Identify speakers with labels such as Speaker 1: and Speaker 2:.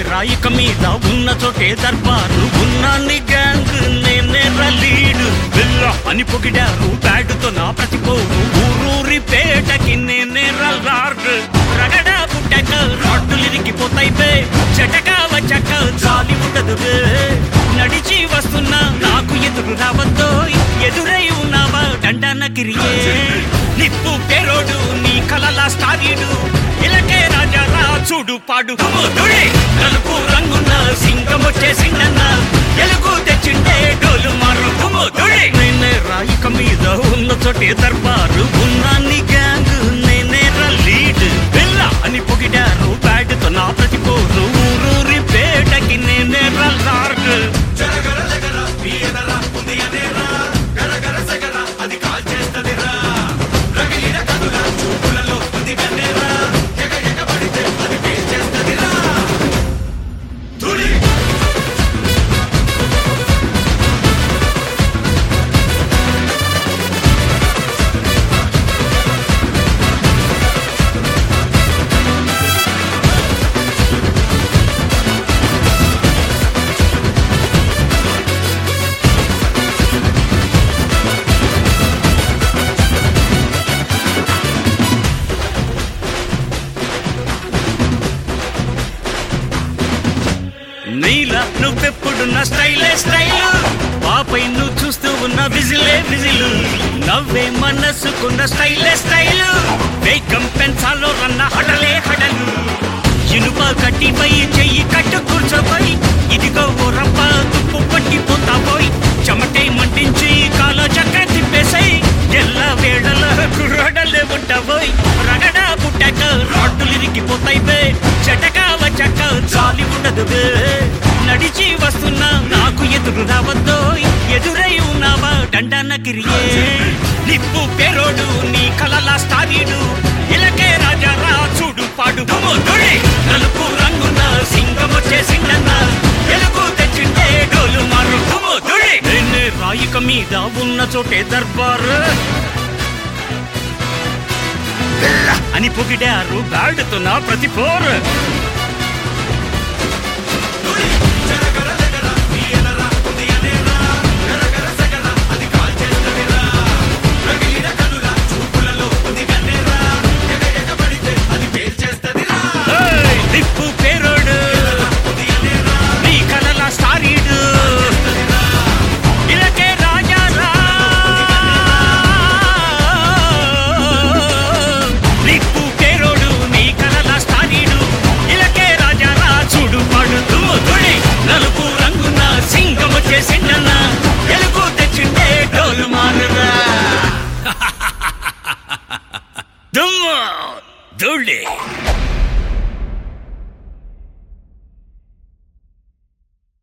Speaker 1: రాయిక మీద ఉన్న చోటే దర్బారు ఉన్నాన్ని గ్యాంగ్ నేనే లీడు బిల్ల అని పొగిడారు బ్యాటుతో నా ప్రతిపోరు ఊరూరి పేటకి నేనే లార్డ్ రగడా పుట్టక రాడ్డులు ఇరిగిపోతాయి బే చెటక వచ్చాక చాలి ఉండదు బే నడిచి వస్తున్నా నాకు ఎదురు రావద్దో ఎదురై ఉన్నావా దండన గిరియే నిప్పు పేరోడు నీ కలల స్టారీడు ఇలకే రాజా రా చూడు పాడు నలుపు రంగున్న సింగం వచ్చేసిందన్న ఎలుగు తెచ్చిండే డోలు మారు నేనే రాయిక మీద ఉన్న చోటే దర్బారు ఉన్నాన్ని గ్యాంగ్ నేనే లీడ్ బిల్ల అని పొగిడారు బ్యాటుతో నా ప్రతిపోరు ఊరూరి పేటకి నేనే లార్డ్ నీలా నువ్వెప్పుడు నా స్టైలే స్టైలు పాపై నువ్వు చూస్తూ ఉన్న విజిలే విజిలు నవ్వే మనసుకున్న స్టైలే స్టైలు వేగం పెంచాలో రన్న హడలే హడలు ఇనుప కట్టిపై చెయ్యి కట్టు కూర్చోపోయి ఇదిగో ఓ రప్ప తుప్పు పట్టిపోతాపోయి చెమటే మంటించి కాలో చక్ర తిప్పేసాయి ఎల్ల వేళల కుర్రడలే ఉంటాబోయ్ రగడా పుట్టాక రాడ్డులు ఇరిగిపోతాయి బే చెటక వచ్చాక చాలి ఉండదు బే నడిచి వస్తున్నా నాకు ఎదురు రావద్దో ఎదురై ఉన్నావా దండన గిరియే నిప్పు పేరోడు నీ కలల స్టారీడు ఇలకే రాజా రా చూడు పాడు నలుపు రంగున్న సింగం వచ్చేసిందన్న ఎలుగు తెచ్చిండే డోలు మారు నేనే రాయిక మీద ఉన్న చోటే దర్బారు అని పొగిడారు బ్యాటుతో నా ప్రతిపోరు నిప్పు పేరోడు నీ కలల స్టారీడు ఇలకే రాజా రా నిప్పు పేరోడు నీ కలల స్టారీడు ఇలకే రాజా రా చూడు పాడు నలుపు రంగున సింగం వచ్చేసిందన్న ఎలుగు తెచ్చిండే డోలు మారురా దుమ్ము ధూళి